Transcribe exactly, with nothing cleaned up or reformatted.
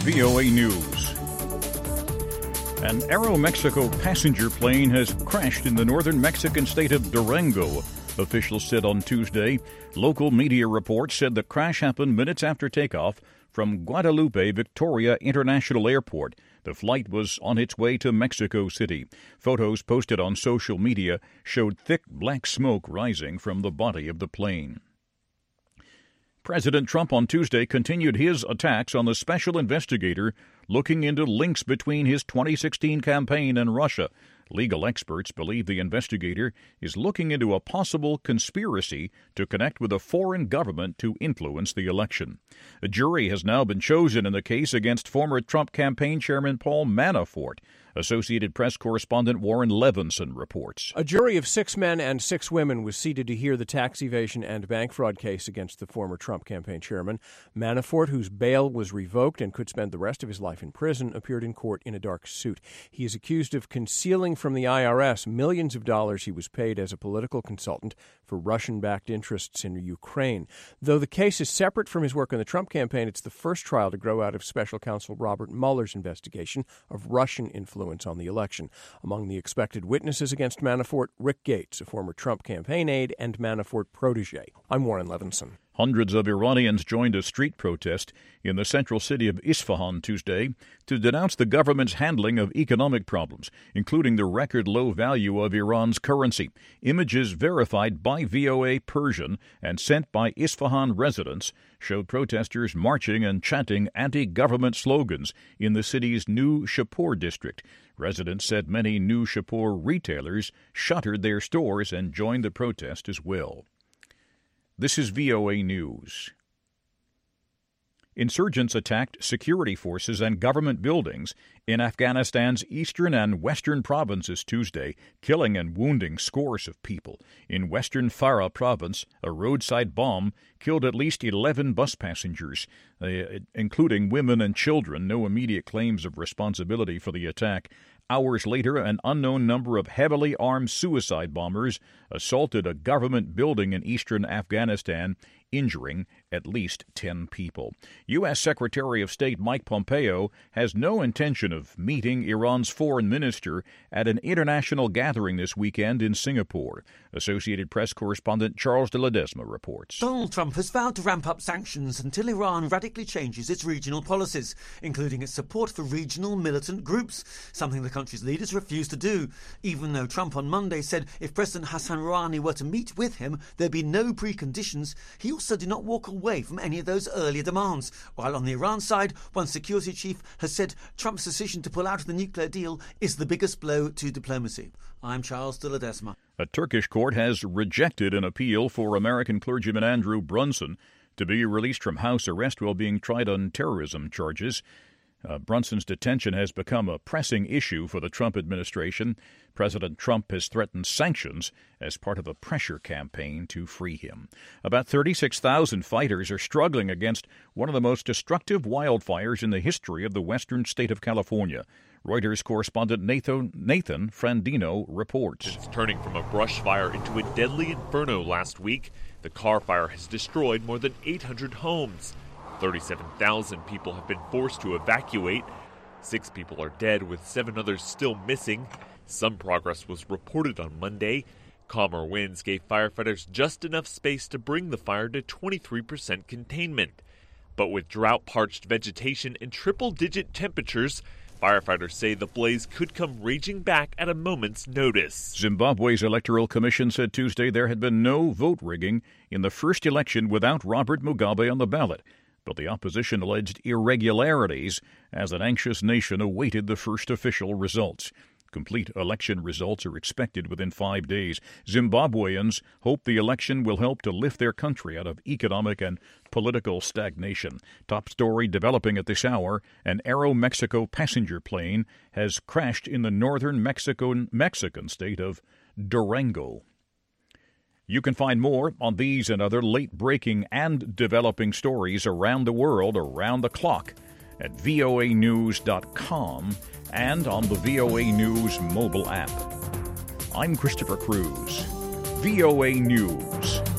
V O A News. An Aeromexico passenger plane has crashed in the northern Mexican state of Durango, officials said on Tuesday. Local media reports said the crash happened minutes after takeoff from Guadalupe Victoria International Airport. The flight was on its way to Mexico City. Photos posted on social media showed thick black smoke rising from the body of the plane. President Trump on Tuesday continued his attacks on the special investigator looking into links between his twenty sixteen campaign and Russia. Legal experts believe the investigator is looking into a possible conspiracy to connect with a foreign government to influence the election. A jury has now been chosen in the case against former Trump campaign chairman Paul Manafort. Associated Press correspondent Warren Levinson reports. A jury of six men and six women was seated to hear the tax evasion and bank fraud case against the former Trump campaign chairman. Manafort, whose bail was revoked and could spend the rest of his life in prison, appeared in court in a dark suit. He is accused of concealing from the I R S millions of dollars he was paid as a political consultant for Russian-backed interests in Ukraine. Though the case is separate from his work in the Trump campaign, it's the first trial to grow out of special counsel Robert Mueller's investigation of Russian influence on the election. Among the expected witnesses against Manafort, Rick Gates, a former Trump campaign aide and Manafort protege. I'm Warren Levinson. Hundreds of Iranians joined a street protest in the central city of Isfahan Tuesday to denounce the government's handling of economic problems, including the record low value of Iran's currency. Images verified by V O A Persian and sent by Isfahan residents showed protesters marching and chanting anti-government slogans in the city's New Shapur district. Residents said many New Shapur retailers shuttered their stores and joined the protest as well. This is V O A News. Insurgents attacked security forces and government buildings in Afghanistan's eastern and western provinces Tuesday, killing and wounding scores of people. In western Farah province, a roadside bomb killed at least eleven bus passengers, uh, including women and children. No immediate claims of responsibility for the attack. Hours later, an unknown number of heavily armed suicide bombers assaulted a government building in eastern Afghanistan, injuring at least ten people. U S. Secretary of State Mike Pompeo has no intention of meeting Iran's foreign minister at an international gathering this weekend in Singapore. Associated Press correspondent Charles de Ledesma reports. Donald Trump has vowed to ramp up sanctions until Iran radically changes its regional policies, including its support for regional militant groups, something the country's leaders refused to do, even though Trump on Monday said if President Hassan Rouhani were to meet with him, there'd be no preconditions. He also did not walk away from any of those earlier demands, while on the Iran side, one security chief has said Trump's decision to pull out of the nuclear deal is the biggest blow to diplomacy. I'm Charles de Ledesma. A Turkish court has rejected an appeal for American clergyman Andrew Brunson to be released from house arrest while being tried on terrorism charges. Uh, Brunson's detention has become a pressing issue for the Trump administration. President Trump has threatened sanctions as part of a pressure campaign to free him. About thirty-six thousand fighters are struggling against one of the most destructive wildfires in the history of the western state of California. Reuters correspondent Nathan, Nathan Frandino reports. Since turning from a brush fire into a deadly inferno last week, the Carr Fire has destroyed more than eight hundred homes. thirty-seven thousand people have been forced to evacuate. Six people are dead, with seven others still missing. Some progress was reported on Monday. Calmer winds gave firefighters just enough space to bring the fire to twenty-three percent containment. But with drought-parched vegetation and triple-digit temperatures, firefighters say the blaze could come raging back at a moment's notice. Zimbabwe's Electoral Commission said Tuesday there had been no vote rigging in the first election without Robert Mugabe on the ballot. But the opposition alleged irregularities as an anxious nation awaited the first official results. Complete election results are expected within five days. Zimbabweans hope the election will help to lift their country out of economic and political stagnation. Top story developing at this hour, an Aeromexico passenger plane has crashed in the northern Mexican, Mexican state of Durango. You can find more on these and other late-breaking and developing stories around the world, around the clock, at V O A news dot com and on the V O A News mobile app. I'm Christopher Cruz, V O A News.